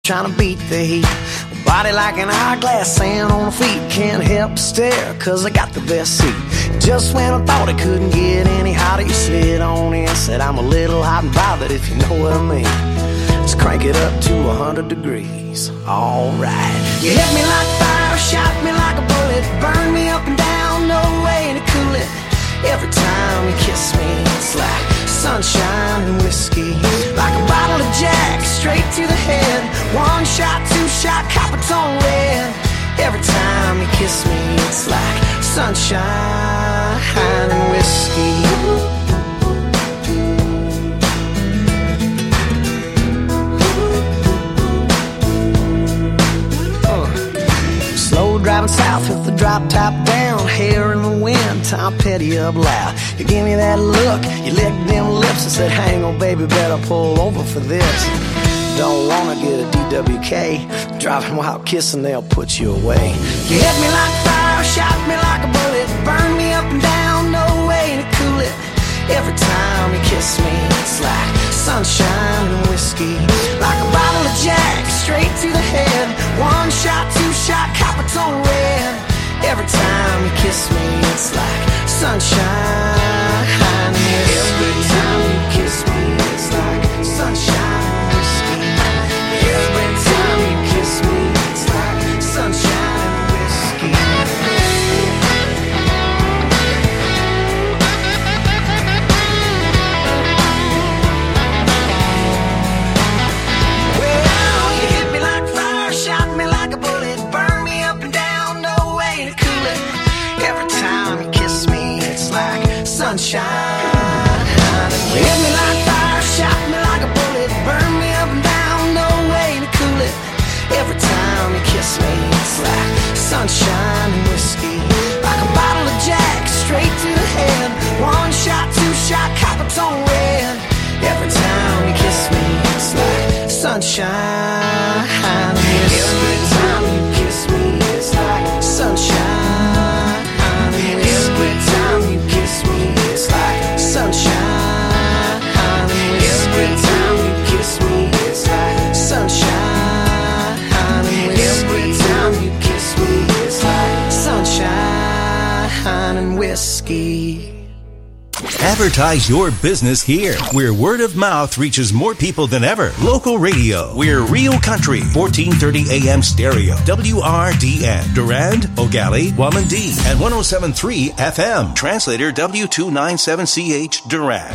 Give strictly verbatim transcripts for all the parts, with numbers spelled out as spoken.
Trying to beat the heat. Body like an hourglass, sand on the feet. Can't help but stare, cause I got the best seat. Just when I thought it couldn't get any hotter, you slid on in, said I'm a little hot and bothered, if you know what I mean. Let's crank it up to a hundred degrees. Alright. You hit me like fire, shot me like a bullet, burn me up and down, no way to cool it. Every time you kiss me, it's like sunshine and whiskey. Like a bottle of Jack, straight to the head. One shot, two shot, Coppertone red. Every time you kiss me, it's like sunshine and whiskey. Driving south with the drop top down, hair in the wind, Tom Petty up loud. You give me that look, you licked them lips and said, hang on baby, better pull over for this. Don't wanna get a D W K, driving while kissing, they'll put you away. You hit me like fire, shot me like a bullet, burn me up and down, no way to cool it. Every time you kiss me, it's like sunshine and whiskey. Like a bottle of Jack, straight to the head. One shot, two shot, Coppertone red. Every time you kiss me, it's like sunshine and whiskey. Every time you kiss me, it's like sunshine and whiskey. Every time you kiss me, it's like sunshine and whiskey. Sunshine. You hit me like fire, shot me like a bullet, burn me up and down, no way to cool it. Every time you kiss me, it's like sunshine and whiskey. Like a bottle of Jack, straight to the head. One shot, two shot, Coppertone red. Every time you kiss me, it's like sunshine and whiskey. Every time you kiss me, it's like sunshine and whiskey. Every time you kiss me, it's like sunshine and whiskey. Every time you kiss me, it's like sunshine and whiskey. Every time you kiss me, it's like sunshine and whiskey. Advertise your business here, where word of mouth reaches more people than ever. Local radio. We're Real Country, fourteen thirty A M stereo. W R D N. Durand, Ogali, Wamandee, and one oh seven point three F M. Translator W two ninety-seven C H, Durand.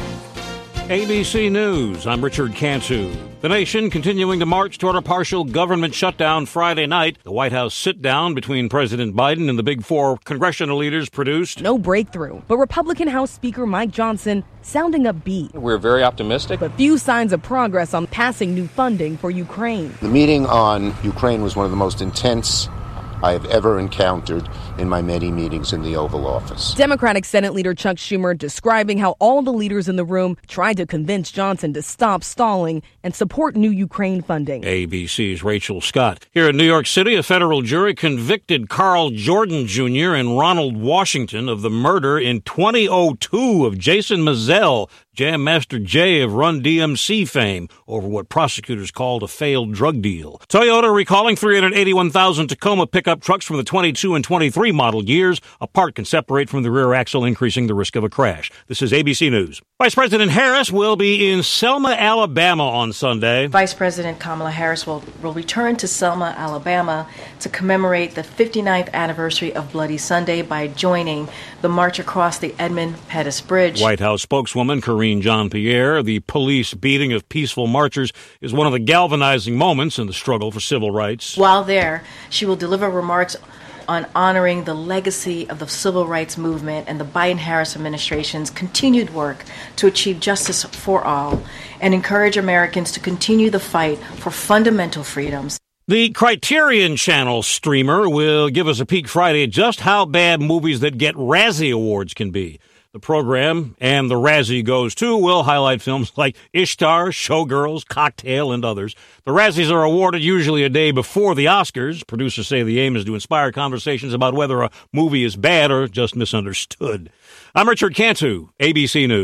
A B C News, I'm Richard Cantu. The nation continuing to march toward a partial government shutdown Friday night. The White House sit-down between President Biden and the Big Four congressional leaders produced no breakthrough, but Republican House Speaker Mike Johnson sounding upbeat. We're very optimistic. But few signs of progress on passing new funding for Ukraine. The meeting on Ukraine was one of the most intense I have ever encountered in my many meetings in the Oval Office. Democratic Senate Leader Chuck Schumer describing how all the leaders in the room tried to convince Johnson to stop stalling and support new Ukraine funding. A B C's Rachel Scott. Here in New York City, a federal jury convicted Carl Jordan Junior and Ronald Washington of the murder in twenty oh two of Jason Mizell, Jam Master Jay of Run D M C fame, over what prosecutors called a failed drug deal. Toyota recalling three hundred eighty-one thousand Tacoma pickup trucks from the twenty-two and twenty-three model years. A part can separate from the rear axle, increasing the risk of a crash. This is A B C News. Vice President Harris will be in Selma, Alabama on Sunday. Vice President Kamala Harris will, will return to Selma, Alabama to commemorate the fifty-ninth anniversary of Bloody Sunday by joining the march across the Edmund Pettus Bridge. White House spokeswoman Karine Jean-Pierre, the police beating of peaceful marchers is one of the galvanizing moments in the struggle for civil rights. While there, she will deliver remarks on honoring the legacy of the civil rights movement and the Biden-Harris administration's continued work to achieve justice for all and encourage Americans to continue the fight for fundamental freedoms. The Criterion Channel streamer will give us a peek Friday at just how bad movies that get Razzie Awards can be. The program, and the Razzie Goes To, will highlight films like Ishtar, Showgirls, Cocktail, and others. The Razzies are awarded usually a day before the Oscars. Producers say the aim is to inspire conversations about whether a movie is bad or just misunderstood. I'm Richard Cantu, A B C News.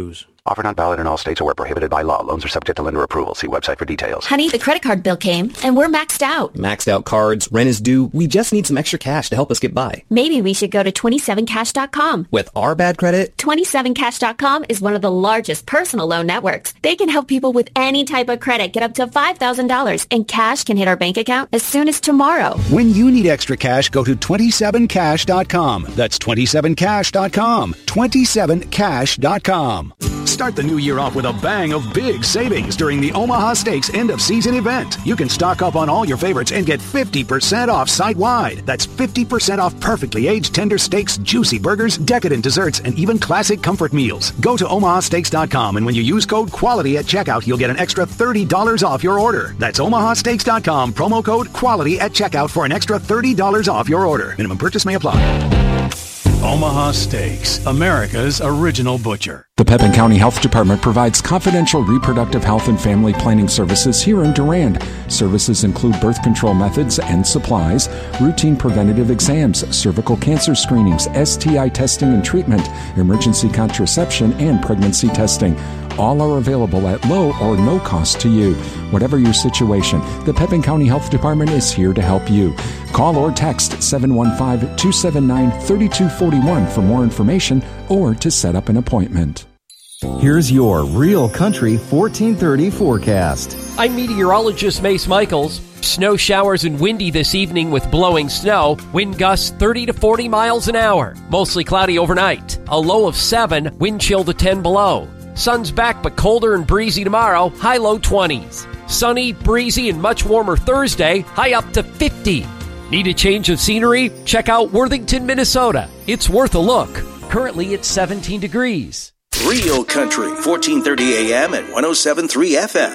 Offer not valid in all states or where prohibited by law. Loans are subject to lender approval. See website for details. Honey, the credit card bill came, and we're maxed out. Maxed out cards, rent is due. We just need some extra cash to help us get by. Maybe we should go to twenty-seven cash dot com. With our bad credit? twenty-seven cash dot com is one of the largest personal loan networks. They can help people with any type of credit get up to five thousand dollars, and cash can hit our bank account as soon as tomorrow. When you need extra cash, go to twenty-seven cash dot com. That's twenty-seven cash dot com. twenty-seven cash dot com. Start the new year off with a bang of big savings during the Omaha Steaks end-of-season event. You can stock up on all your favorites and get fifty percent off site-wide. That's fifty percent off perfectly aged tender steaks, juicy burgers, decadent desserts, and even classic comfort meals. Go to omaha steaks dot com, and when you use code QUALITY at checkout, you'll get an extra thirty dollars off your order. That's omaha steaks dot com, promo code QUALITY at checkout for an extra thirty dollars off your order. Minimum purchase may apply. Omaha Steaks, America's original butcher. The Pepin County Health Department provides confidential reproductive health and family planning services here in Durand. Services include birth control methods and supplies, routine preventative exams, cervical cancer screenings, S T I testing and treatment, emergency contraception, and pregnancy testing. All are available at low or no cost to you. Whatever your situation, the Pepin County Health Department is here to help you. Call or text seven one five, two seven nine, three two four one for more information or to set up an appointment. Here's your Real Country fourteen thirty forecast. I'm meteorologist Mace Michaels. Snow showers and windy this evening with blowing snow. Wind gusts thirty to forty miles an hour. Mostly cloudy overnight. A low of seven, wind chill to ten below. Sun's back but colder and breezy tomorrow. High low twenties. Sunny, breezy, and much warmer Thursday. High up to fifty. Need a change of scenery? Check out Worthington, Minnesota. It's worth a look. Currently it's seventeen degrees. Real Country, fourteen thirty A M and one oh seven point three F M.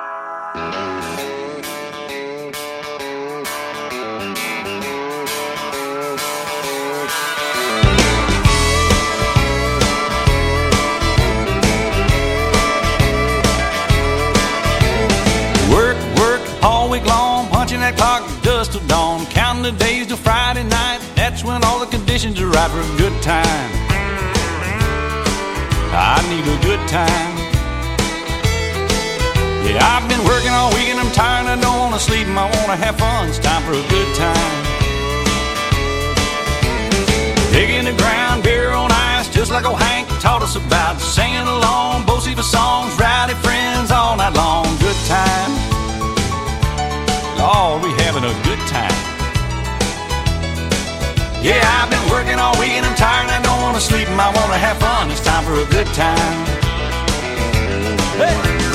Work, work, all week long, punching that clock dust till dawn, counting the days till Friday night. That's when all the conditions are right for a good time. I need a good time. Yeah, I've been working all week and I'm tired. I don't want to sleep and I want to have fun. It's time for a good time. Digging the ground, beer on ice, just like old Hank taught us about. Singing along, both the songs, rowdy friends all night long. Good time. Oh, we having a good time. Yeah, I've been working all week and I'm tired and I don't want to sleep and I want to have fun. It's time for a good time. Hey!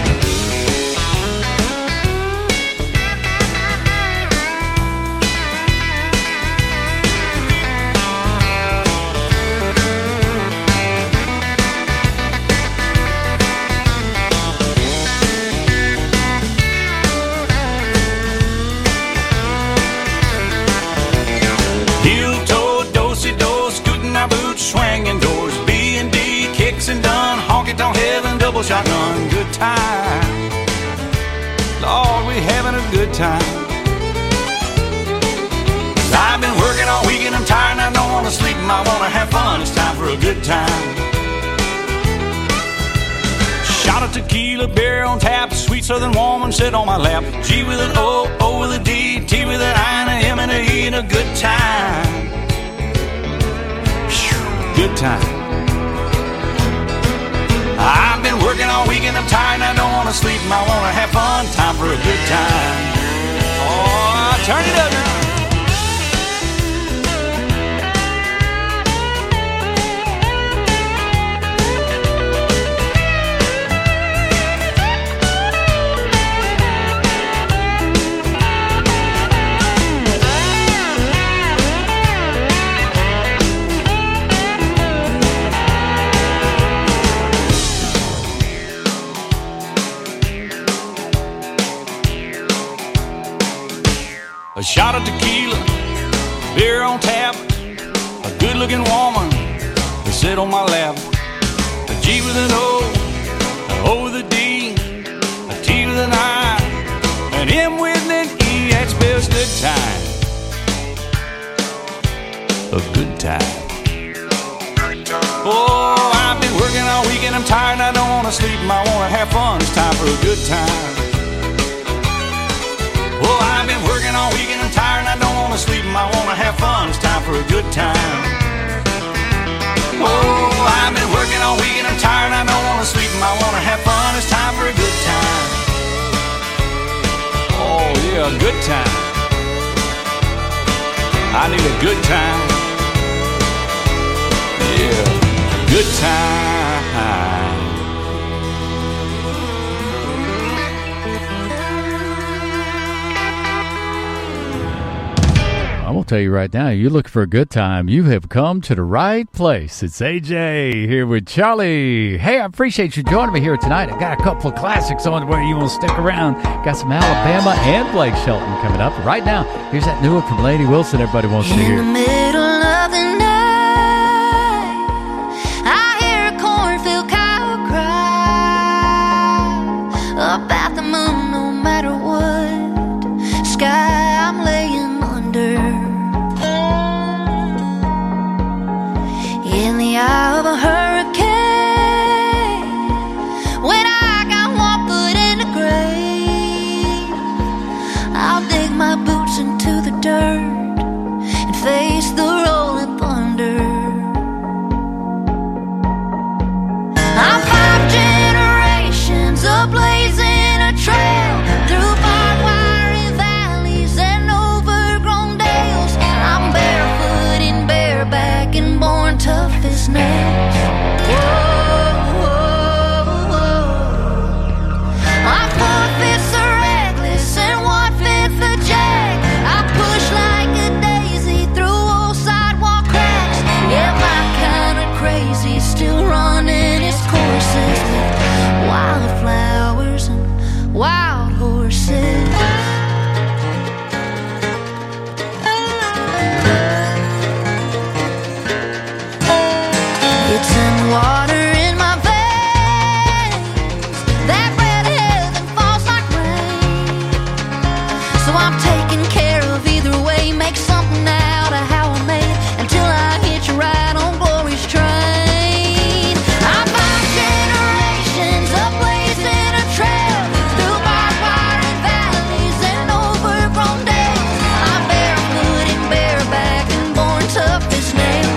Swinging doors, B and D, kicks and done, honky-tonk heaven, double shotgun, good time. Lord, we having a good time. I've been working all week and I'm tired and I don't want to sleep and I want to have fun. It's time for a good time. Shot of tequila, beer on tap, sweet southern woman sit on my lap. G with an O, O with a D, T with an I and a M and a E, and a good time. Good time. I've been working all week and I'm tired and I don't want to sleep and I want to have fun. Time for a good time. Oh, turn it up now. A shot of tequila, beer on tap, a good-looking woman to sit on my lap. A G with an O, an O with a D, a T with an I, an M with an E. That spells good time. A good time. Oh, I've been working all week and I'm tired and I wanna sleep and I wanna have fun. It's time for a good time. Oh, I've been working all week and I'm tired and I don't wanna sleep and I wanna have fun. It's time for a good time. Oh, I've been working all week and I'm tired and I don't wanna sleep and I wanna have fun. It's time for a good time. Oh yeah, a good time. I need a good time. Yeah, good time. I will tell you right now, you look for a good time, you have come to the right place. It's A J here with Charlie. Hey, I appreciate you joining me here tonight. I got a couple of classics on where you will stick around. Got some Alabama and Blake Shelton coming up. Right now, here's that new one from Lainey Wilson everybody wants to hear. In the middle of the night, I hear a cornfield cow cry about the moon no matter what sky I'm laying under. In the eye of a hurricane, when I got one foot in the grave, I'll dig my boots into the dirt and face the rolling thunder. I'm five generations of blazing a trail through barbed wire valleys and overgrown dales. I'm barefoot and bareback and born tough as nails. Whoa, whoa, whoa. I'm four-fifths a reckless and one-fifth a jack. I push like a daisy through old sidewalk cracks. Yeah, my kind of crazy, still running its courses with wildflowers and wild horses. It's in water in my veins, that bread of heaven falls like rain. So I'm taking care of either way, make something out of how I made it until I hit you right on glory's train. I'm five generations of blazing a trail through barbed wire and valleys and overgrown dales. I'm barefoot and bareback and born tough as nails.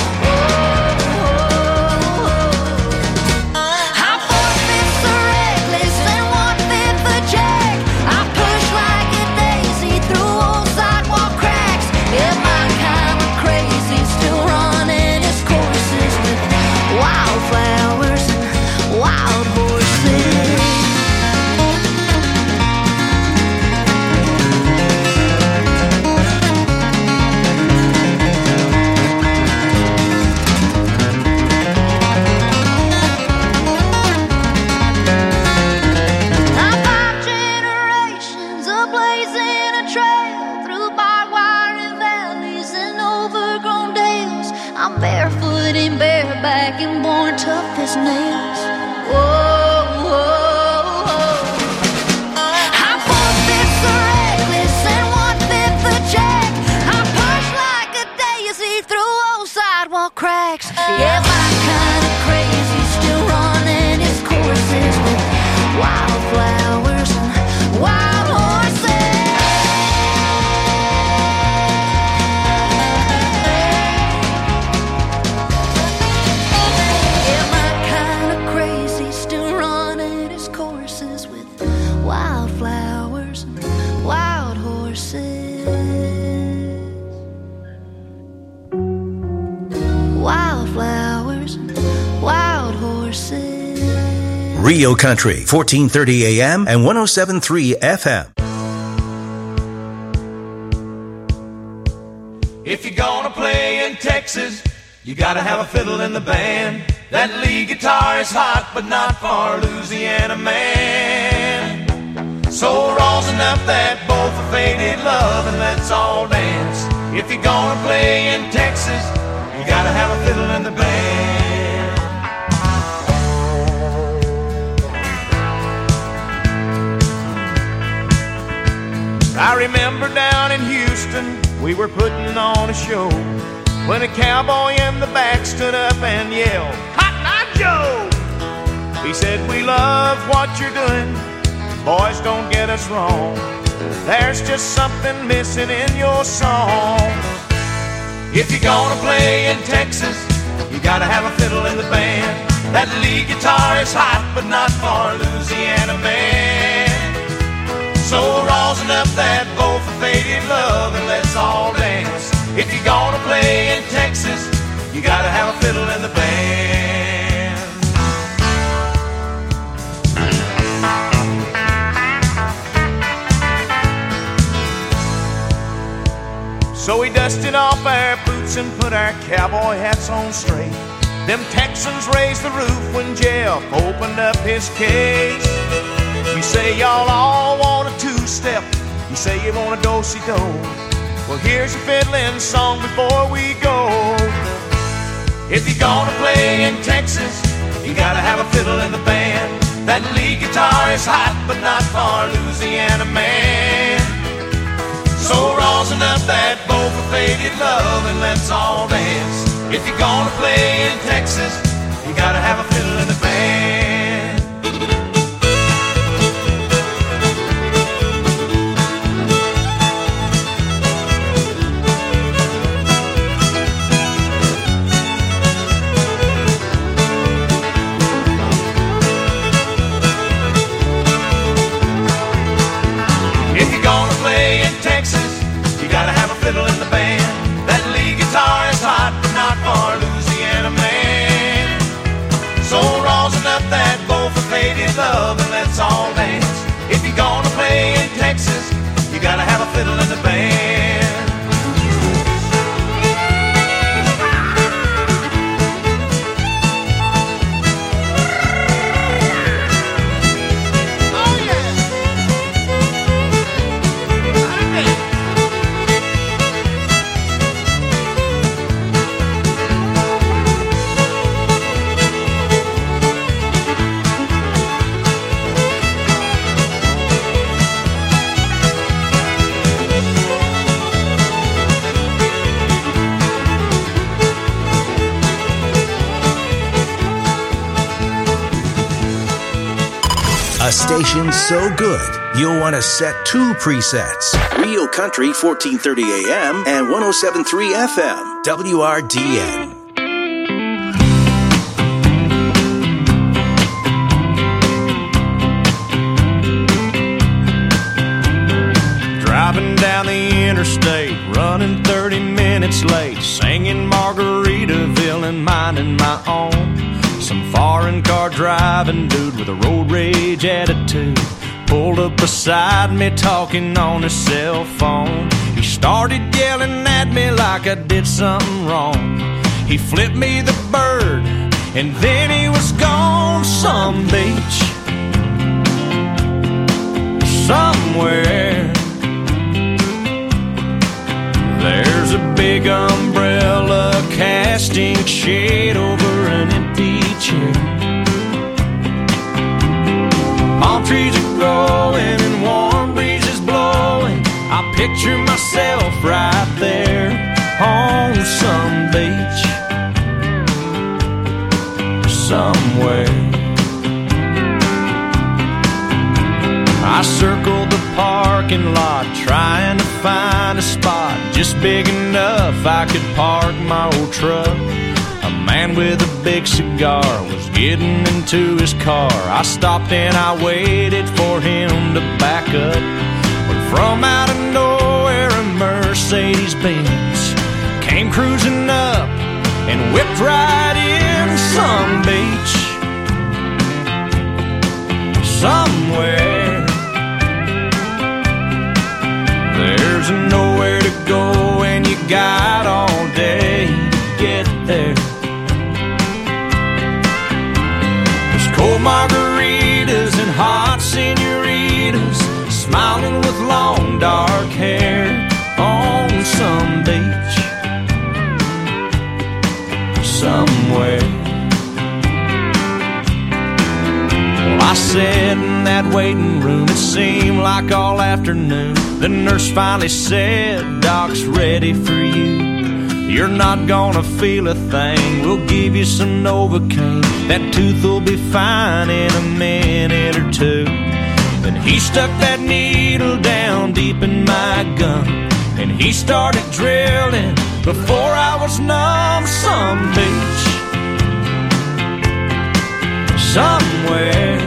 I'm four-fifths a reckless and one-fifth a jack. I push like a daisy through old sidewalk cracks. Yeah, my kind of crazy, still running its courses with wildflowers and wild horses. I'm five generations of blazing a trail through barbed wire and valleys and overgrown dales. I'm barefoot and bareback and born tough as nails. Whoa, whoa, whoa. I'm four-fifths a reckless and one-fifth a jack. I push like a daisy through old sidewalk cracks. Yeah, my kind of crazy, still running its courses with wildflowers and wild horses. Yeah, my kind of crazy, still running its courses with wildflowers and wild horses. Wildflowers and wild horses. Rio Country, fourteen thirty A M and one oh seven point three F M. If you're gonna play in Texas, you gotta have a fiddle in the band. That lead guitar is hot, but not for Louisiana man. So rosin up that bowl for faded love and let's all dance. If you're gonna play in Texas, you gotta have a fiddle in the band. I remember down in Houston, we were putting on a show when a cowboy in the back stood up and yelled, "Cotton Eye Joe!" He said, we love what you're doing, boys, don't get us wrong. There's just something missing in your song. If you're gonna play in Texas, you gotta have a fiddle in the band. That lead guitar is hot, but not for a Louisiana man. So rosin up that bow for faded love and let's all dance. If you're gonna play in Texas, you gotta have a fiddle in the band. So we dusted off our boots and put our cowboy hats on straight. Them Texans raised the roof when Jeff opened up his case. You say y'all all want a two-step, you say you want a do-si-do. Well, here's a fiddling song before we go. If you're gonna play in Texas, you gotta have a fiddle in the band. That lead guitar is hot, but not for a Louisiana man. So rosin up that bow for faded love and let's all dance. If you're gonna play in Texas, you gotta have a fiddle in the band. If you're gonna play in Texas, you gotta have a fiddle in the band. That lead guitar is hot, but not for a Louisiana man. So rosin up that bow for faded love and let's all dance. If you're gonna play in Texas, you gotta have a fiddle in the band. A station so good, you'll want to set two presets. Real Country fourteen thirty A M and one oh seven point three F M, W R D N. Driving down the interstate, running thirty minutes late, singing Margaritaville and minding my own. Some foreign car driving dude with a road rage attitude pulled up beside me talking on his cell phone. He started yelling at me like I did something wrong. He flipped me the bird and then he was gone. Some beach somewhere, there's a big umbrella casting shade over an empty chair. Palm trees are growing and warm breezes blowing. I picture myself right there on some beach somewhere. I circled the parking lot trying to find a spot just big enough I could park my old truck. A man with a big cigar was getting into his car. I stopped and I waited for him to back up. When from out of nowhere a Mercedes Benz came cruising up and whipped right in. Some beach somewhere, there's nowhere to go and you got all day to get there. There's cold margaritas and hot senoritas smiling with long dark hair on some beach somewhere. Well, I sat in that waiting room, it seemed like all afternoon. The nurse finally said, "Doc's ready for you." you're not gonna feel a thing. We'll give you some Novocaine. That tooth will be fine in a minute or two. Then he stuck that needle down deep in my gum, and he started drilling before I was numb. Some beach somewhere,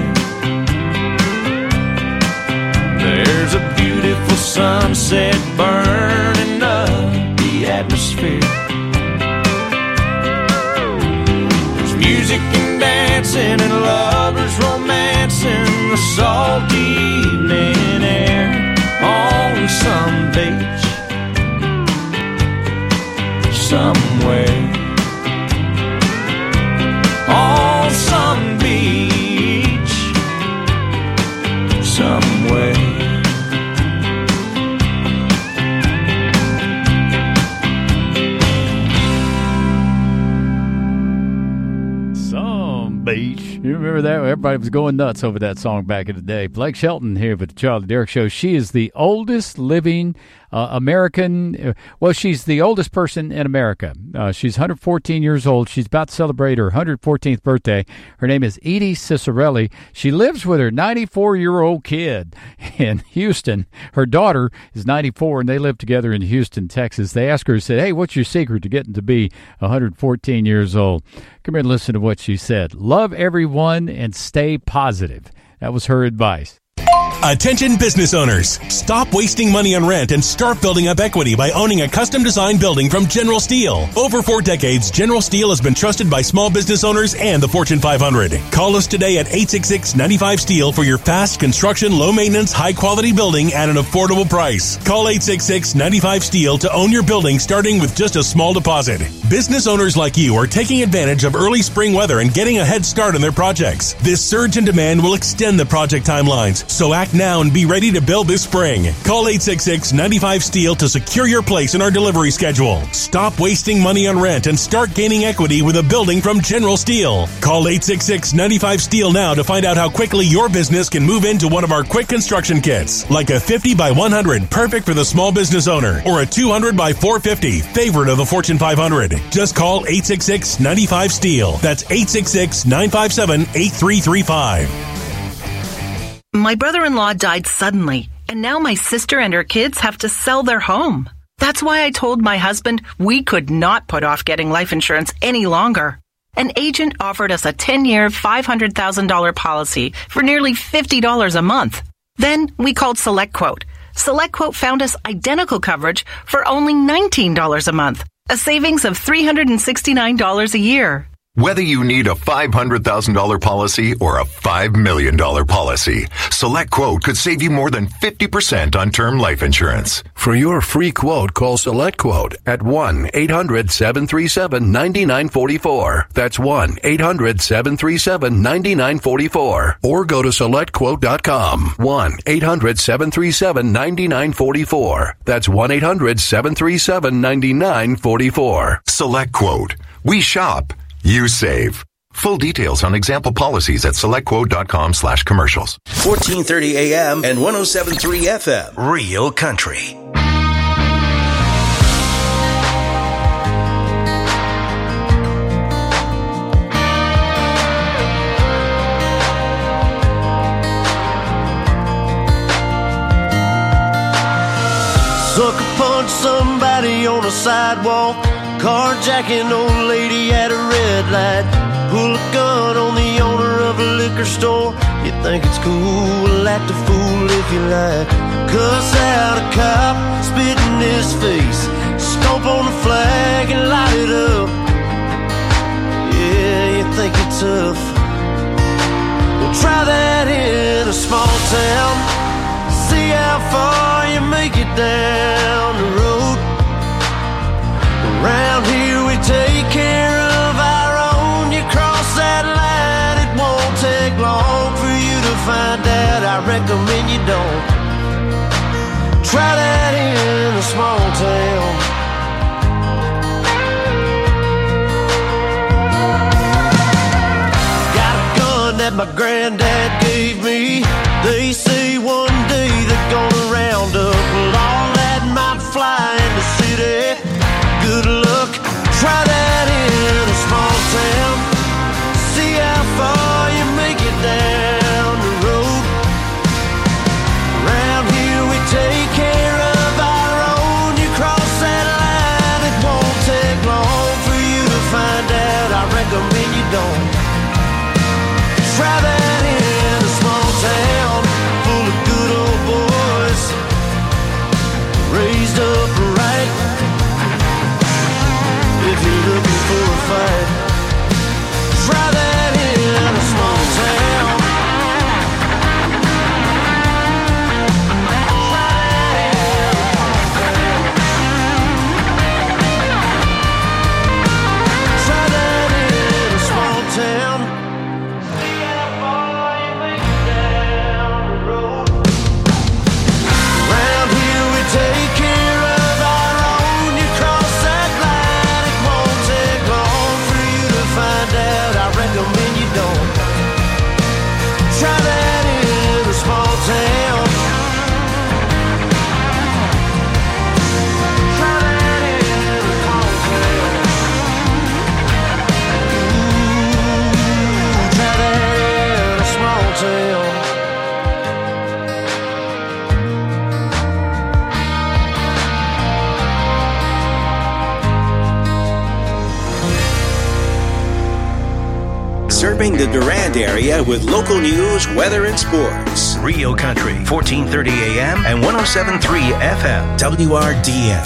there's a beautiful sunset burning up the atmosphere. There's music and dancing and lovers romancing the salty evening air on some beach somewhere. On some beach somewhere. Beach. You remember that? Everybody was going nuts over that song back in the day. Blake Shelton here with the Charlie Derrick Show. She is the oldest living uh, American. Uh, well, she's the oldest person in America. Uh, she's one hundred fourteen years old. She's about to celebrate her one hundred fourteenth birthday. Her name is Edie Cicerelli. She lives with her ninety-four-year-old kid in Houston. Her daughter is ninety-four, and they live together in Houston, Texas. They asked her, said, hey, what's your secret to getting to be one hundred fourteen years old? Come here and listen to what she said. Love everyone and stay positive. That was her advice. Attention business owners. Stop wasting money on rent and start building up equity by owning a custom-designed building from General Steel. Over four decades, General Steel has been trusted by small business owners and the Fortune five hundred. Call us today at eight six six, nine five, STEEL for your fast construction, low-maintenance, high-quality building at an affordable price. Call eight six six, nine five, STEEL to own your building starting with just a small deposit. Business owners like you are taking advantage of early spring weather and getting a head start on their projects. This surge in demand will extend the project timelines, so act now and be ready to build this spring. Call eight six six, nine five, STEEL to secure your place in our delivery schedule. Stop wasting money on rent and start gaining equity with a building from General Steel. Call eight six six, nine five, STEEL now to find out how quickly your business can move into one of our quick construction kits, like a fifty by one hundred, perfect for the small business owner, or a two hundred by four fifty, favorite of the Fortune five hundred. Just call eight six six, nine five, STEEL. That's eight six six, nine five seven, eight three three five. My brother-in-law died suddenly, and now my sister and her kids have to sell their home. That's why I told my husband we could not put off getting life insurance any longer. An agent offered us a ten-year, five hundred thousand dollars policy for nearly fifty dollars a month. Then we called SelectQuote. SelectQuote found us identical coverage for only nineteen dollars a month, a savings of three hundred sixty-nine dollars a year. Whether you need a five hundred thousand dollars policy or a five million dollars policy, SelectQuote could save you more than fifty percent on term life insurance. For your free quote, call SelectQuote at one eight hundred, seven three seven, nine nine four four. That's one eight hundred, seven three seven, nine nine four four. Or go to select quote dot com. one eight hundred, seven three seven, nine nine four four. That's one eight hundred, seven three seven, nine nine four four. SelectQuote. We shop. You save. Full details on example policies at selectquote.com slash commercials. fourteen thirty A M and one oh seven point three F M. Real Country. Sucker punch somebody on a sidewalk, carjacking old lady at a red light, pull a gun on the owner of a liquor store. You think it's cool, act a fool if you like. Cuss out a cop, spit in his face, stomp on the flag and light it up. Yeah, you think you're tough. Well, try that in a small town, see how far you make it down the road. Around here we take care of our own. You cross that line, it won't take long for you to find out. I recommend you don't. Try that in a small town. Got a gun that my granddad gave me. They say one day they're gonna round up all that might fly in the city. Good luck, raised upright. If you're looking for a fight, try that in a small town. Try that in a small town. Around here we take care of our own. You cross that line, it won't take long for you to find out. I recommend you don't. Try that in a small town. Try that in a small town. Ooh, try that in a small town. Serving the Durand area with local news, weather, and sports. Rio Country, fourteen thirty A M and one oh seven point three F M, W R D N.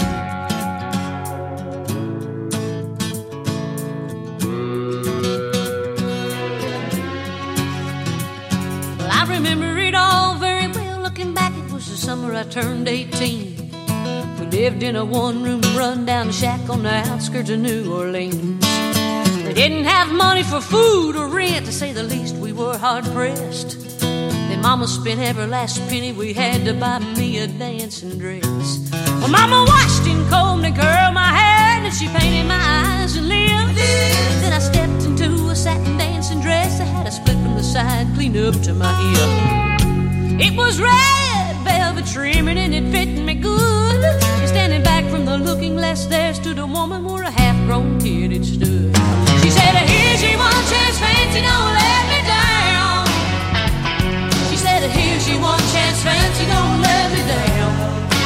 Well, I remember it all very well. Looking back, it was the summer I turned eighteen. We lived in a one-room run-down shack on the outskirts of New Orleans. We didn't have money for food or rent, to say the least. We were hard-pressed. Then Mama spent every last penny we had to buy me a dancing dress. Well, Mama washed and combed and curled my hair, and then she painted my eyes and lips. Then I stepped into a satin dancing dress that had a split from the side clean up to my hip. It was red velvet trimming and it fit me good. And standing back from the looking glass, there stood a woman where a half-grown kid had stood. She said, here's your one chance, fancy, don't let me down. She said, here's your one chance, fancy, don't let me down.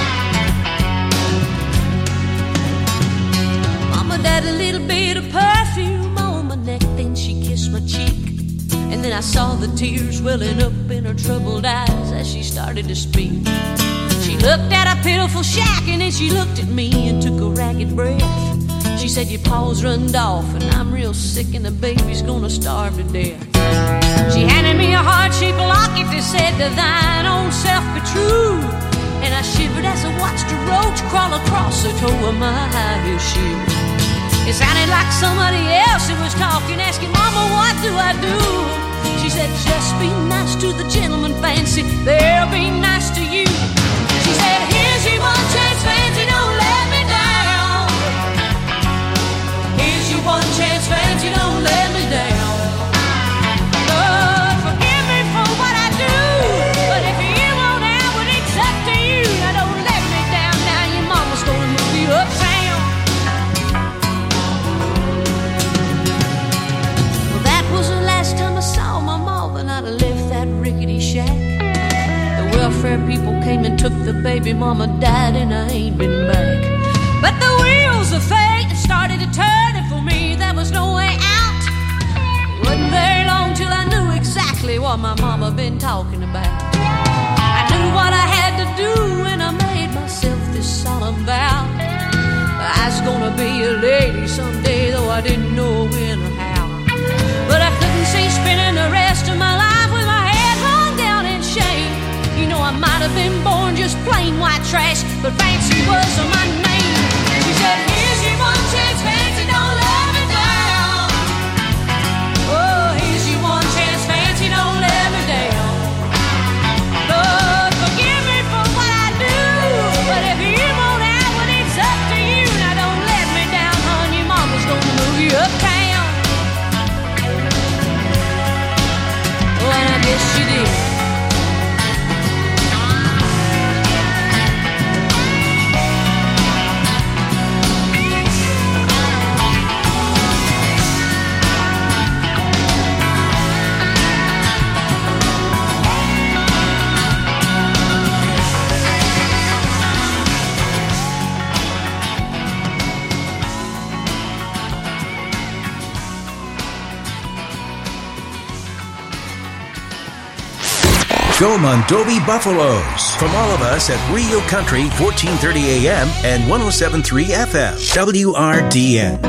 Mama died a little bit of perfume on my neck, then she kissed my cheek. And then I saw the tears welling up in her troubled eyes as she started to speak. She looked at a pitiful shack, and then she looked at me and took a ragged breath. She said, your paws runned off, and I'm real sick, and the baby's gonna starve to death. She handed me a heart-shaped locket that said, to thine own self be true. And I shivered as I watched a roach crawl across the toe of my high-heel shoe. It sounded like somebody else who was talking, asking, Mama, what do I do? She said, just be nice to the gentleman, fancy, they'll be nice to you. She said, here's your one chance, fancy, don't let me down. Here's your one chance, fancy, don't let me down. Lord, forgive me for what I do, but if you want out, well, it's up to you. Now don't let me down, now your mama's gonna move you uptown. Well, that was the last time I saw my mom, and I'd have left that rickety shack. The welfare people came and took the baby, mama died, and I ain't been back. But the wheels of fate started to turn, and for me there was no way out. It wasn't very long till I knew exactly what my mama been talking about. I knew what I had to do, and I made myself this solemn vow. I was gonna be a lady someday, though I didn't know when or how. But I couldn't see spending the rest of my life with my head hung down in shame. You know, I might have been born just plain white trash, but fancy was my name. She said, here's your one chance, fancy, don't let me down. Oh, here's your one chance, fancy, don't let me down. Lord, forgive me for what I do, but if you want out, well, it's up to you. Now don't let me down, hon, your mama's gonna move you uptown. Oh, and I guess she did. Go Mondovi Buffaloes. From all of us at Rio Country, fourteen thirty A M and one oh seven point three F M, W R D N.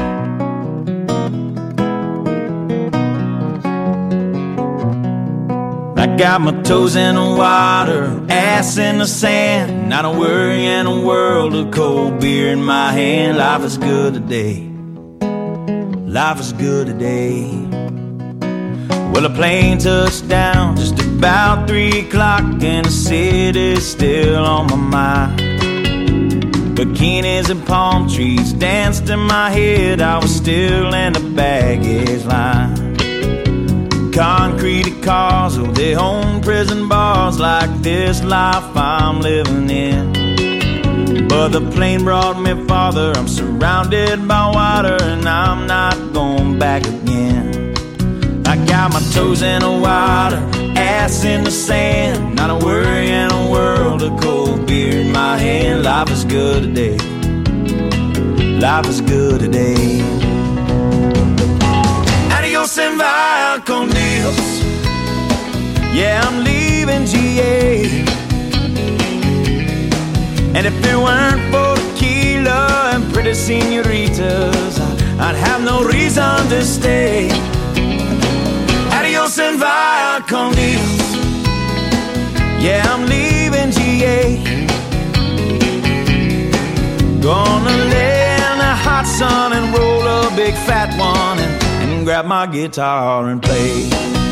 I got my toes in the water, ass in the sand, not a worry in a world of cold beer in my hand. Life is good today. Life is good today. Well, a plane touched down just about three o'clock, and the city's still on my mind. Bikinis and palm trees danced in my head. I was still in the baggage line. Concrete cars, oh, they own prison bars like this life I'm living in. But the plane brought me farther. I'm surrounded by water, and I'm not going back again. I got my toes in the water, ass in the sand, not a worry in a world of cold beer in my hand. Life is good today. Life is good today. Adios and via con Dios. Yeah, I'm leaving G A. And if it weren't for tequila and pretty senoritas, I'd have no reason to stay. Adios and via con Dios. Yeah, I'm leaving G A. Gonna lay in the hot sun and roll a big fat one and grab my guitar and play.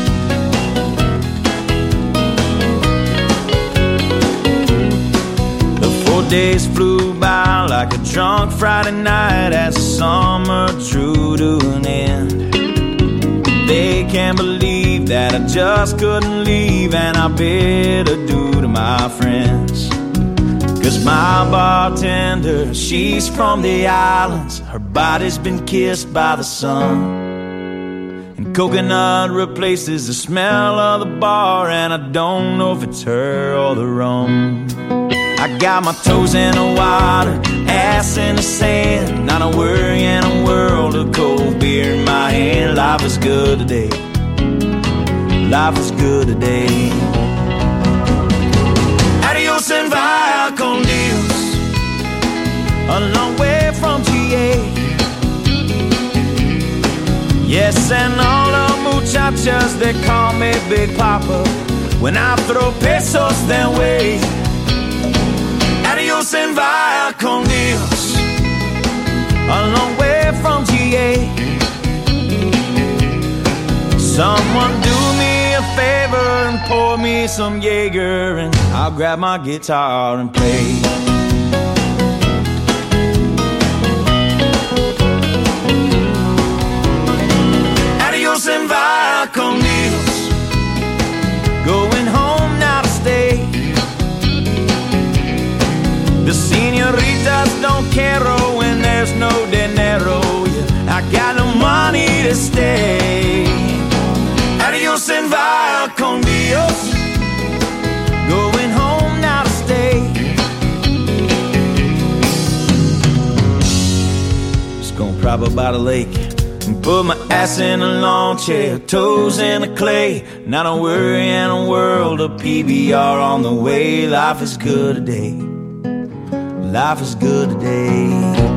The four days flew by like a drunk Friday night as the summer drew to an end. They can't believe that I just couldn't leave, and I bid adieu to my friends. Cause my bartender, she's from the islands. Her body's been kissed by the sun. Coconut replaces the smell of the bar, and I don't know if it's her or the rum. I got my toes in the water, ass in the sand, not a worry in a world of cold beer in my hand. Life is good today. Life is good today. Adios and via con Dios. A long way from G A. Yes, and all the muchachas, they call me Big Papa when I throw pesos their way. Adios and via con Dios. A long way from G A. Someone do me a favor and pour me some Jaeger, and I'll grab my guitar and play. And via con Dios. Going home now to stay. The senoritas don't care when there's no dinero. Yeah, I got no money to stay. Adios and via con Dios. Going home now to stay. Just gonna prop up by the lake and put my ass in a lawn chair, toes in the clay. Not a worry in a world of P B R on the way. Life is good today. Life is good today.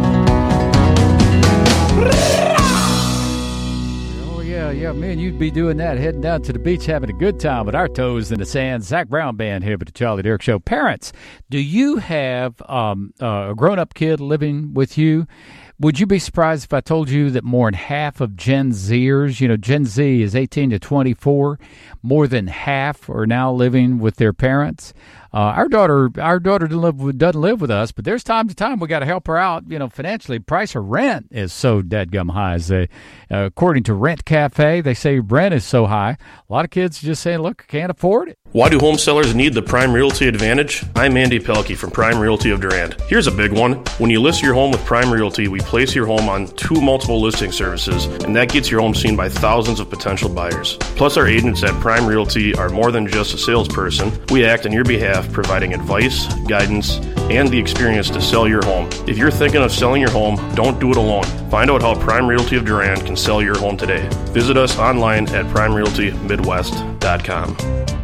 Oh, yeah, yeah. Me and you'd be doing that, heading down to the beach, having a good time with our toes in the sand. Zach Brown Band here with the Charlie Derrick Show. Parents, do you have um, uh, a grown-up kid living with you? Would you be surprised if I told you that more than half of Gen Zers, you know, Gen Z is eighteen to twenty-four, more than half are now living with their parents? Uh, our daughter, our daughter doesn't live, with, doesn't live with us, but there's time to time we got to help her out. You know, financially, price of rent is so dadgum high. As they, uh, according to Rent Cafe, they say rent is so high. A lot of kids just saying, "Look, I can't afford it." Why do home sellers need the Prime Realty Advantage? I'm Andy Pelkey from Prime Realty of Durand. Here's a big one. When you list your home with Prime Realty, we place your home on two multiple listing services, and that gets your home seen by thousands of potential buyers. Plus, our agents at Prime Realty are more than just a salesperson. We act on your behalf, providing advice, guidance, and the experience to sell your home. If you're thinking of selling your home, don't do it alone. Find out how Prime Realty of Durand can sell your home today. Visit us online at prime realty midwest dot com.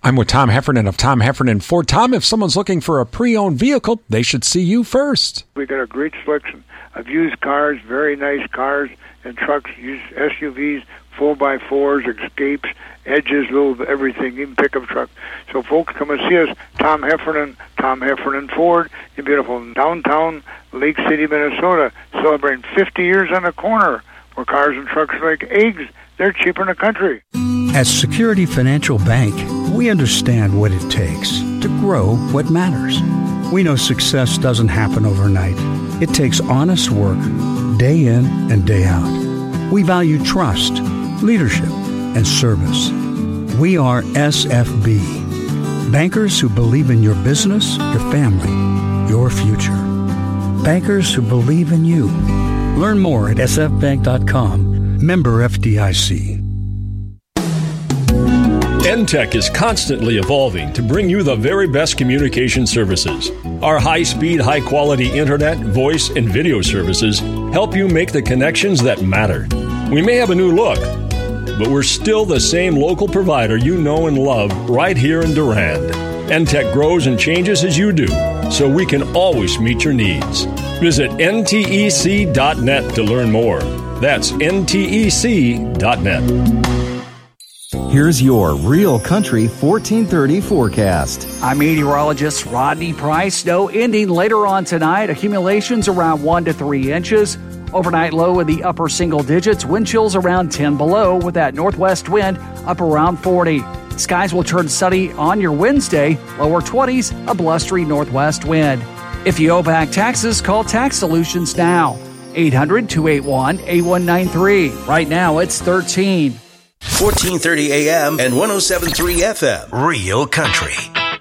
I'm with Tom Heffernan of Tom Heffernan Ford. Tom, if someone's looking for a pre-owned vehicle, they should see you first. We got a great selection of used cars, very nice cars and trucks, used S U Vs, four by fours, Escapes, Edges, little everything, even pickup truck. So folks, come and see us, Tom Heffernan, Tom Heffernan Ford, in beautiful downtown Lake City, Minnesota, celebrating fifty years on the corner, where cars and trucks are like eggs. They're cheaper in the country. At Security Financial Bank, we understand what it takes to grow what matters. We know success doesn't happen overnight. It takes honest work, day in and day out. We value trust, leadership, and service. We are S F B, bankers who believe in your business, your family, your future. Bankers who believe in you. Learn more at s f bank dot com. Member F D I C. N T E C is constantly evolving to bring you the very best communication services. Our high-speed, high-quality internet, voice, and video services help you make the connections that matter. We may have a new look, but we're still the same local provider you know and love right here in Durand. N T E C grows and changes as you do, so we can always meet your needs. Visit N T E C dot net to learn more. That's N T E C dot net. Here's your Real Country fourteen thirty forecast. I'm meteorologist Rodney Price. Snow ending later on tonight. Accumulations around one to three inches. Overnight low in the upper single digits. Wind chills around ten below with that northwest wind up around forty. Skies will turn sunny on your Wednesday. Lower twenties, a blustery northwest wind. If you owe back taxes, call Tax Solutions now. eight hundred, two eight one, eight one nine three. Right now, it's thirteen. fourteen thirty A M and one oh seven point three F M. Real Country.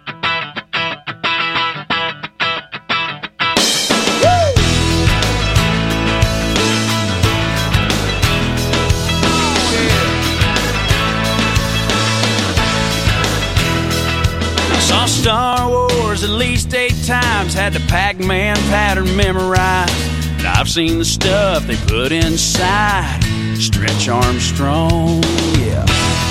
I saw Star Wars at least eight times, had the Pac-Man pattern memorized. And I've seen the stuff they put inside Stretch Armstrong, yeah.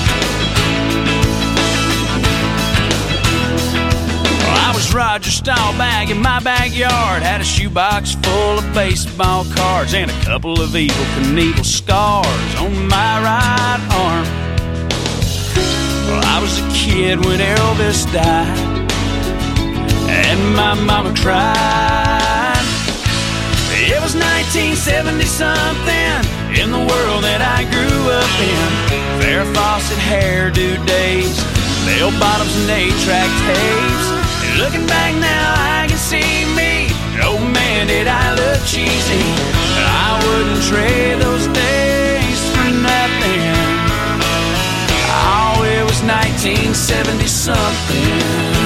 Well, I was Roger Staubach in my backyard, had a shoebox full of baseball cards and a couple of Evel Knievel scars on my right arm. Well, I was a kid when Elvis died, and my mama cried. It was nineteen seventy something in the world that I grew up in. Farrah Fawcett hairdo days, bell bottoms and eight-track tapes. And looking back now, I can see me. Oh man, did I look cheesy. But I wouldn't trade those days for nothing. Oh, it was nineteen seventy something.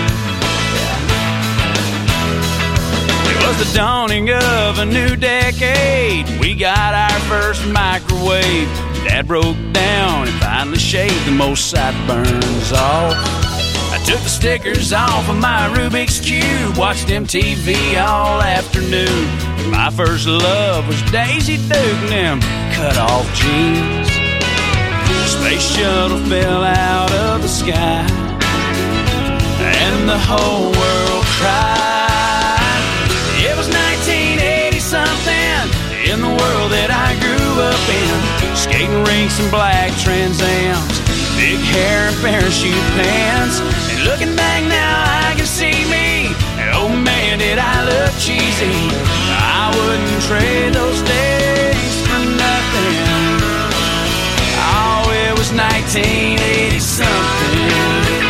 It was the dawning of a new decade. We got our first microwave. Dad broke down and finally shaved the most sideburns off. I took the stickers off of my Rubik's Cube, watched M T V all afternoon. My first love was Daisy Duke and them cut-off jeans. The space shuttle fell out of the sky, and the whole world cried. It was nineteen eighty something in the world that I grew up in. Skating rinks and black Trans Ams, big hair and parachute pants. And looking back now, I can see me. And oh man, did I look cheesy. I wouldn't trade those days for nothing. Oh, it was nineteen eighty something.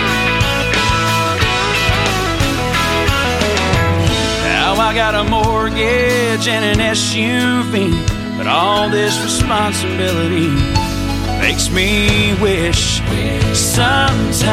I got a mortgage and an S U V, but all this responsibility makes me wish sometimes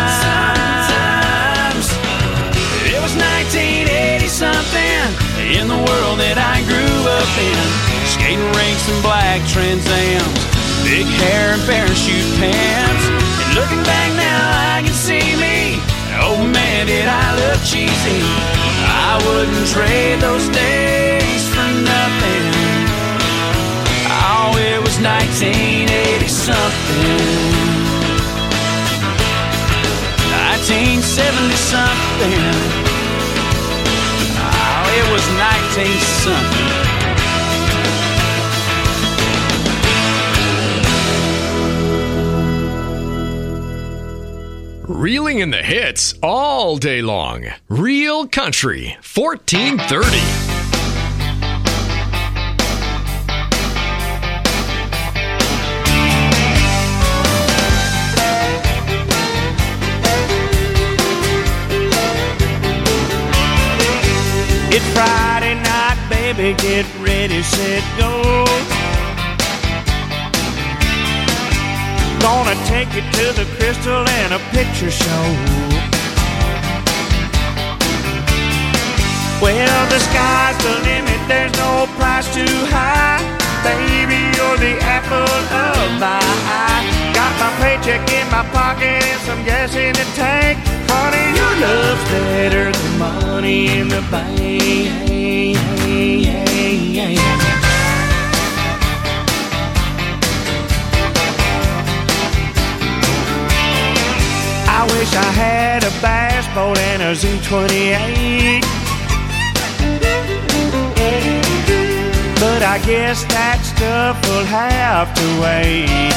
it was nineteen eighty something in the world that I grew up in. Skating rinks and black Trans Ams, big hair and parachute pants. And looking back now, I can see me. Oh man, did I look cheesy. I wouldn't trade those days for nothing. Oh, it was nineteen eighty something. seventy-something. Oh, it was nineteen-something. Reeling in the hits all day long. Real Country, fourteen thirty. It's Friday night, baby, get ready, set, go. Gonna take you to the Crystal and a picture show. Well, the sky's the limit, there's no price too high. Baby, you're the apple of my eye. Got my paycheck in my pocket and some gas in the tank. Honey, your love's better than money in the bank. Hey, hey, hey, hey. I wish I had a bass boat and a Z twenty-eight, but I guess that stuff will have to wait.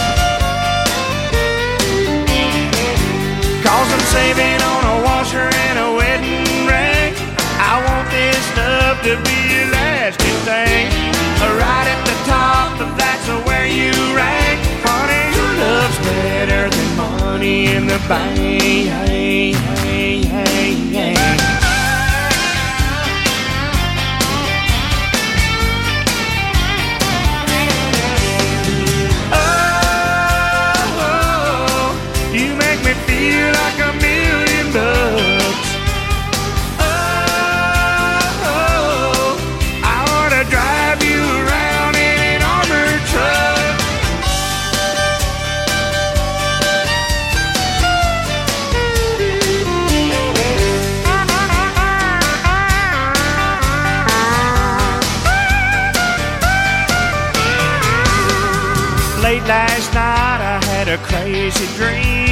Cause I'm saving on a washer and a wedding ring. I want this stuff to be a lasting thing. Right at the top, that's where you rank. Honey, your love's better than money in the bank. Hey, hey, hey, hey. Feel like a million bucks. Oh, oh, I wanna drive you around in an armored truck. Late last night I had a crazy dream.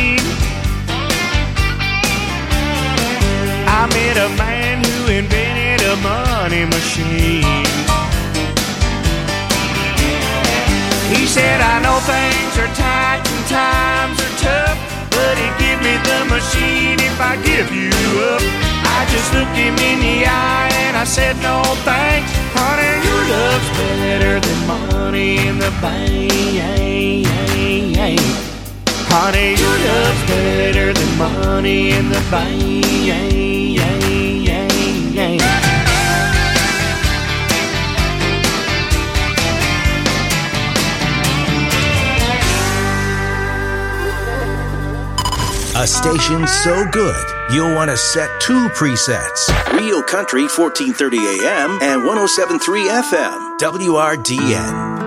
I met a man who invented a money machine. He said, I know things are tight and times are tough, but he'd give me the machine if I give you up. I just looked him in the eye and I said, no thanks. Honey, your love's better than money in the bank. Hey, hey, hey. Honey, your love's better than money in the bank. Hey, hey, hey, hey. A station so good, you'll want to set two presets. Real Country, fourteen thirty A M and one oh seven point three F M, W R D N.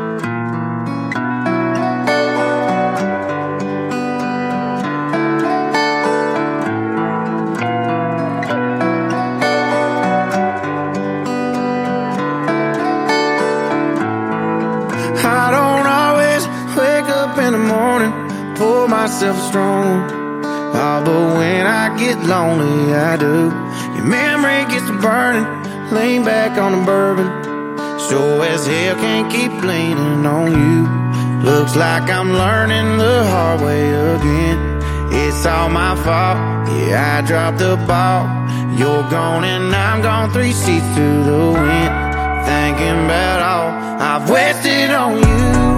Myself strong, oh, but when I get lonely, I do. Your memory gets to burning, lean back on the bourbon. Sure as hell can't keep leaning on you. Looks like I'm learning the hard way again. It's all my fault, yeah, I dropped the ball. You're gone and I'm gone, three seats to the wind. Thinking about all I've wasted on you.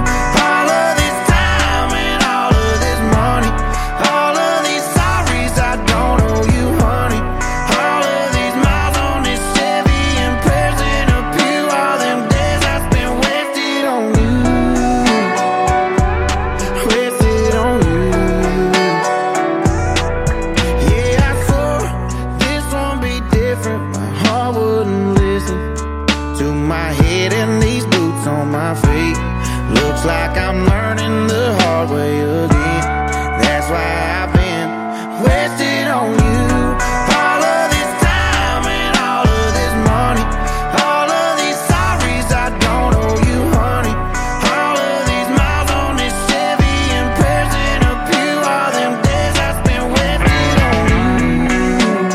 Like I'm learning the hard way again. That's why I've been wasted on you. All of this time and all of this money, all of these sorries I don't owe you, honey. All of these miles on this Chevy and prayers in a pew. All them days I spent wasted on you.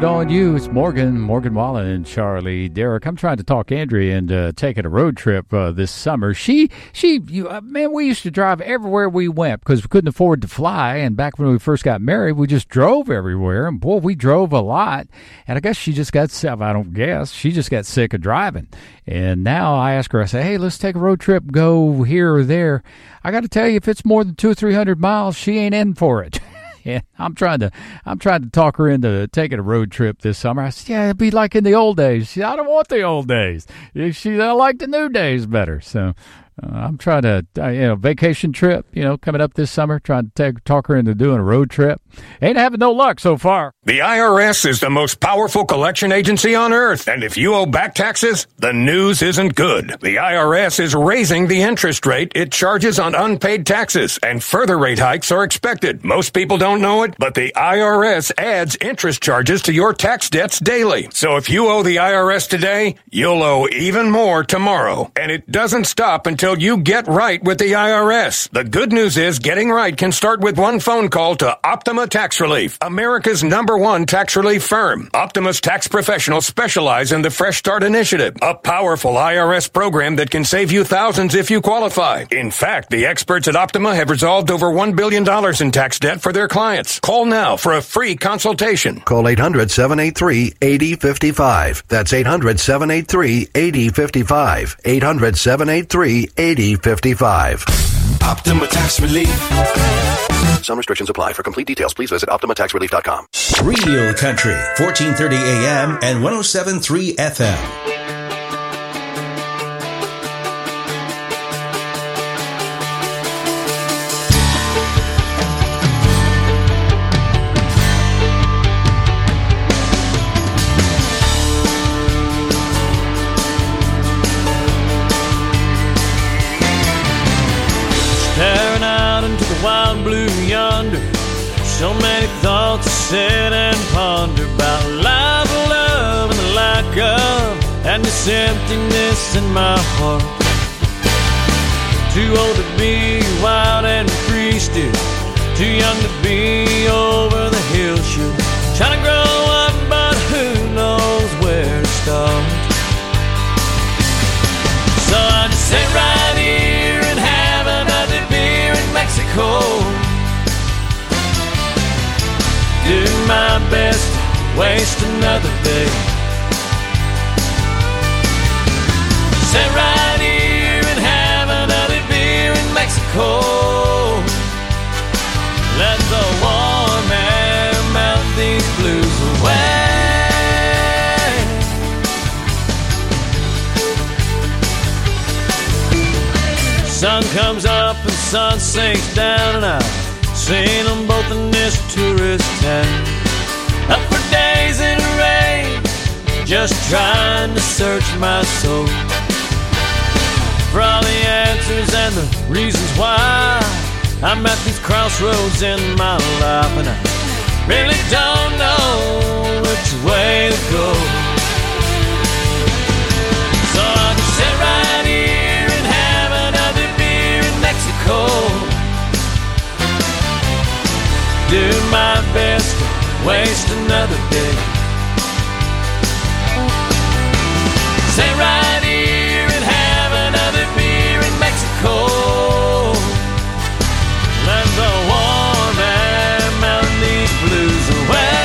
it on you. It's Morgan, Morgan Wallen, and Charlie Derrick. I'm trying to talk Andrea into uh, taking a road trip uh, this summer. She, she, you, uh, man, we used to drive everywhere we went because we couldn't afford to fly. And back when we first got married, we just drove everywhere. And boy, we drove a lot. And I guess she just got sick. I don't guess she just got sick of driving. And now I ask her, I say, hey, let's take a road trip, go here or there. I got to tell you, if it's more than two or three hundred miles, she ain't in for it. Yeah, I'm trying to I'm trying to talk her into taking a road trip this summer. I said, yeah, it'd be like in the old days. She said, I don't want the old days. She I like the new days better. So uh, I'm trying to, uh, you know, vacation trip, you know, coming up this summer, trying to take, talk her into doing a road trip. Ain't having no luck so far. The I R S is the most powerful collection agency on earth, and if you owe back taxes, the news isn't good. The I R S is raising the interest rate it charges on unpaid taxes, and further rate hikes are expected. Most people don't know it, but the I R S adds interest charges to your tax debts daily. So if you owe the I R S today, you'll owe even more tomorrow. And it doesn't stop until you get right with the I R S. The good news is getting right can start with one phone call to Optima Tax Relief, America's number one tax relief firm. Optima's tax professionals specialize in the Fresh Start Initiative, a powerful I R S program that can save you thousands if you qualify. In fact, the experts at Optima have resolved over one billion dollars in tax debt for their clients. Call now for a free consultation. Call eight hundred, seven eight three, eight zero five five. That's eight hundred, seven eight three, eight zero five five. eight hundred, seven eight three, eight zero five five. Optima Tax Relief. Some restrictions apply. For complete details, please visit optima tax relief dot com. Real Country, fourteen thirty A M and one oh seven point three F M. Staring out into the wild blue yonder, so many thoughts to sit and ponder about life, love, and the lack of, and this emptiness in my heart. Too old to be wild and free still, too young to be over the hill shoot. Trying to grow up, but who knows where to start. So I just sit right here and have another beer in Mexico. Do my best to waste another day. Sit right here and have another beer in Mexico. Let the warm air melt these blues away. Sun comes up and sun sinks down, and I've seen them both in this tourist town. Up for days in the rain, just trying to search my soul for all the answers and the reasons why I'm at these crossroads in my life, and I really don't know which way to go. So I can sit right here and have another beer in Mexico. Do my best to waste another day. Sit right here and have another beer in Mexico. Let the warm air melt these blues away.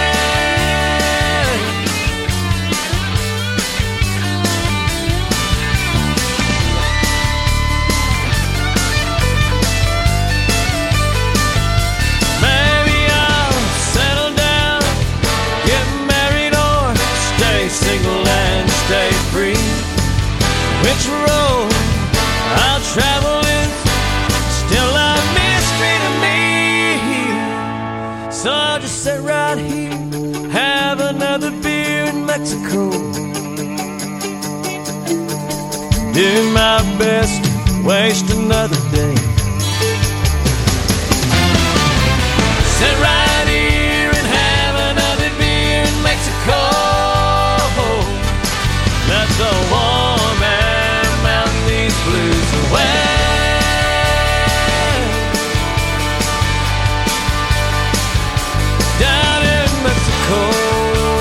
Maybe I'll settle down, get married, or stay single and stay free. Which road I'll travel is still a mystery to me. So I'll just sit right here, have another beer in Mexico. Do my best to waste another day. Sit right here and have another beer in Mexico. Let the warm air melt these blues away. Down in Mexico.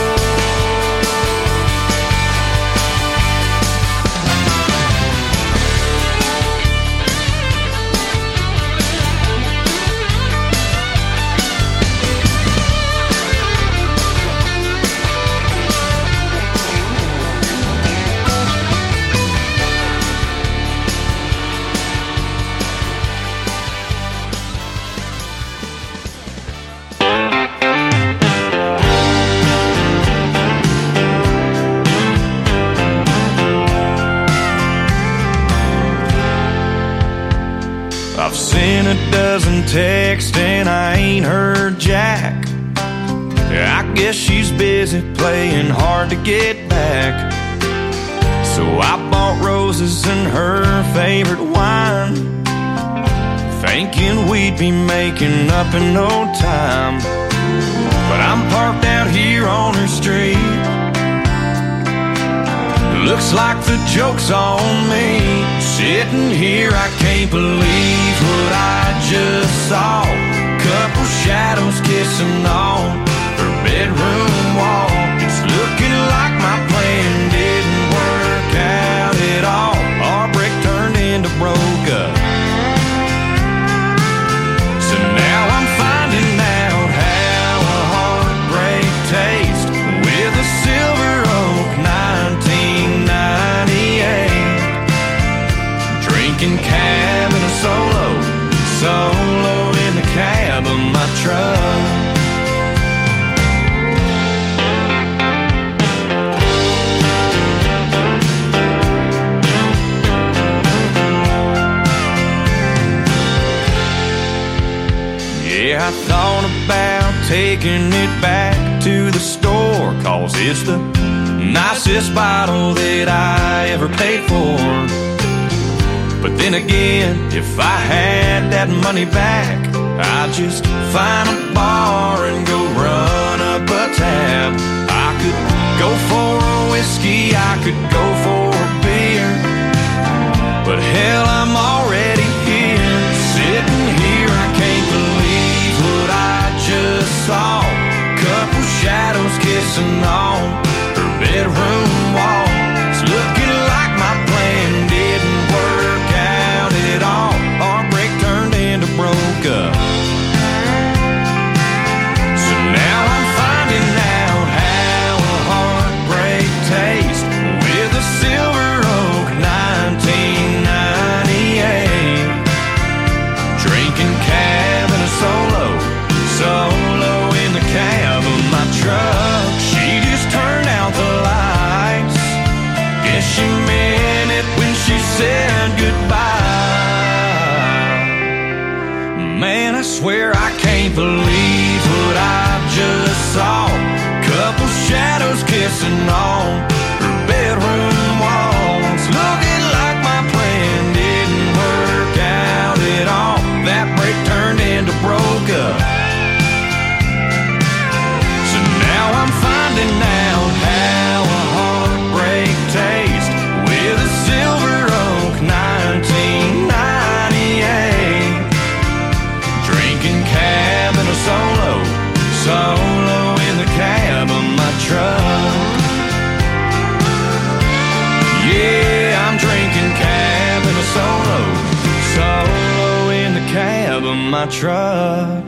I've sent a dozen texts and I ain't heard Jack. I guess she's busy playing hard to get back. So I bought roses and her favorite wine, thinking we'd be making up in no time. But I'm parked out here on her street. Looks like the joke's on me. Sitting here, I can't believe what I just saw. Couple shadows kissing on her bedroom wall. It's looking like my plan didn't work out at all. Our break turned into broke up. So now I'm finding out how a heartbreak tastes with a Silver Oak nineteen ninety-eight. Drinking cab in a solo, solo in the cab of my truck. Yeah, I thought about taking it back to the store, 'cause it's the nicest bottle that I ever paid for. But then again, if I had that money back, I'd just find a bar and go run up a tab. I could go for a whiskey, I could go for a beer, but hell, I'm already here. Sitting here, I can't believe what I just saw. Couple shadows kissing on her bedroom wall. It's looking like my plan didn't work out at all. Our break turned into broke up. So now I'm finding out how a heartbreak tastes with a Silver Oak nineteen ninety-eight. Drinking cab in a solo, solo in the cab of my truck. She just turned out the lights. Guess she meant it when she said goodbye. Man, I swear I can't believe what I just saw. Couple shadows kissing on her bedroom walls. Looking like my plan didn't work out at all. That break turned into broke up. So now I'm finding out how a heartbreak tastes with a Silver Oak nineteen ninety-eight. Drinking cab in a solo, solo in the cab of my truck. Yeah, I'm drinking cab in a solo, solo in the cab of my truck.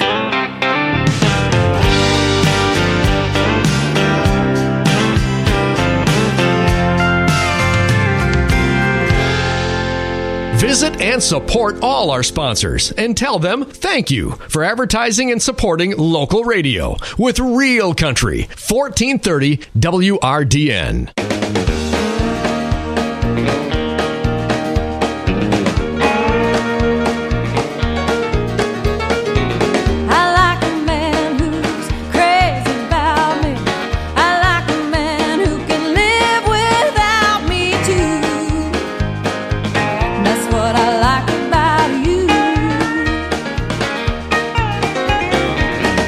Visit and support all our sponsors and tell them thank you for advertising and supporting local radio with Real Country, fourteen thirty W R D N.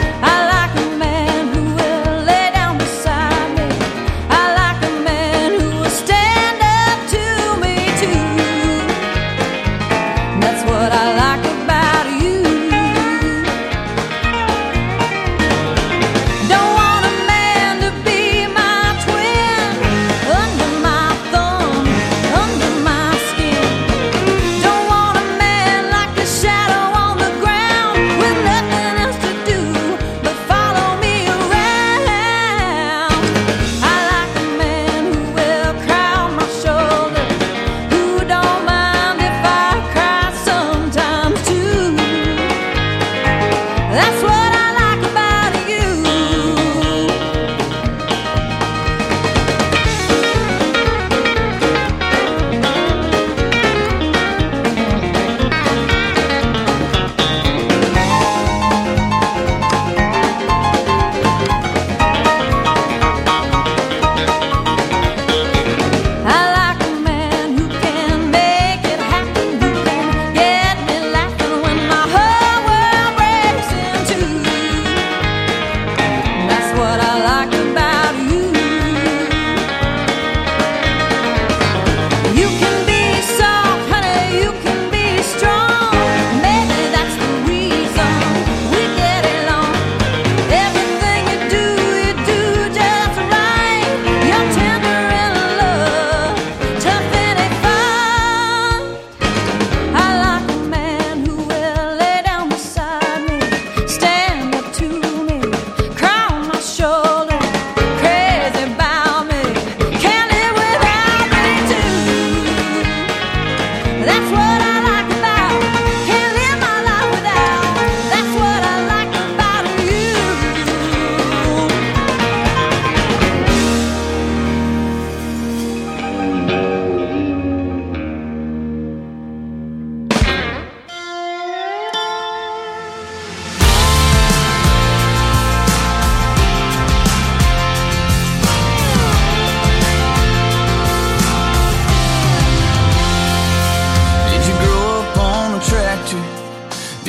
Man who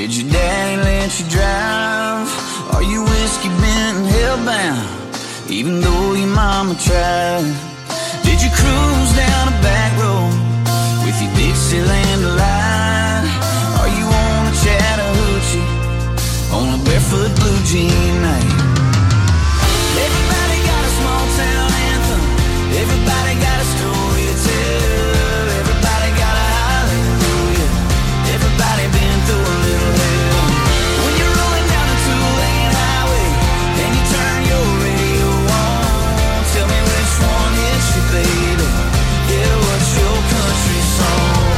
Did your daddy let you drive? Are you whiskey bent and hellbound, even though your mama tried? Did you cruise down a back road with your Dixieland delight? Are you on a Chattahoochee on a barefoot blue jean night? Everybody got a small town anthem. Everybody got a story to tell. Everybody got a hallelujah. Everybody been through a little hell. When you're rolling down a two-lane highway and you turn your radio on, tell me which one hits you, baby. Yeah, what's your country song?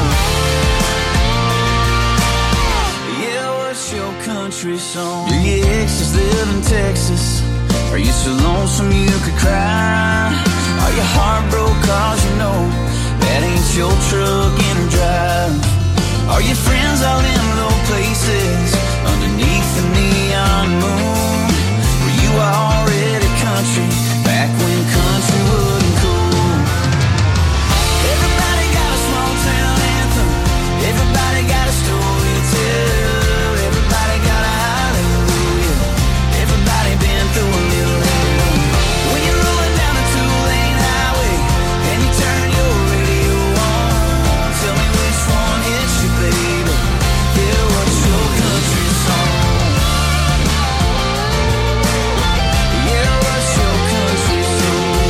Yeah, what's your country song? Do your exes live in Texas? Are you so lonesome you could cry? Are you heartbroken cause you know that ain't your truck in or drive? Are your friends out in low places underneath the neon moon? Were you already country back when country wasn't cool? Everybody got a small town anthem. Everybody got a story to tell. Everybody got a hallelujah. Everybody been through a little hell. When you're rolling down a two-lane highway and you turn your radio on, tell me which one hits you, baby. Yeah, what's your country song? Yeah, what's your country song?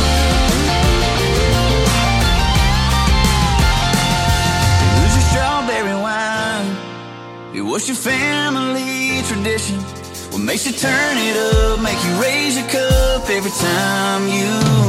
Who's your strawberry wine? What's your family tradition? What makes you turn it up, make you raise your cup every time you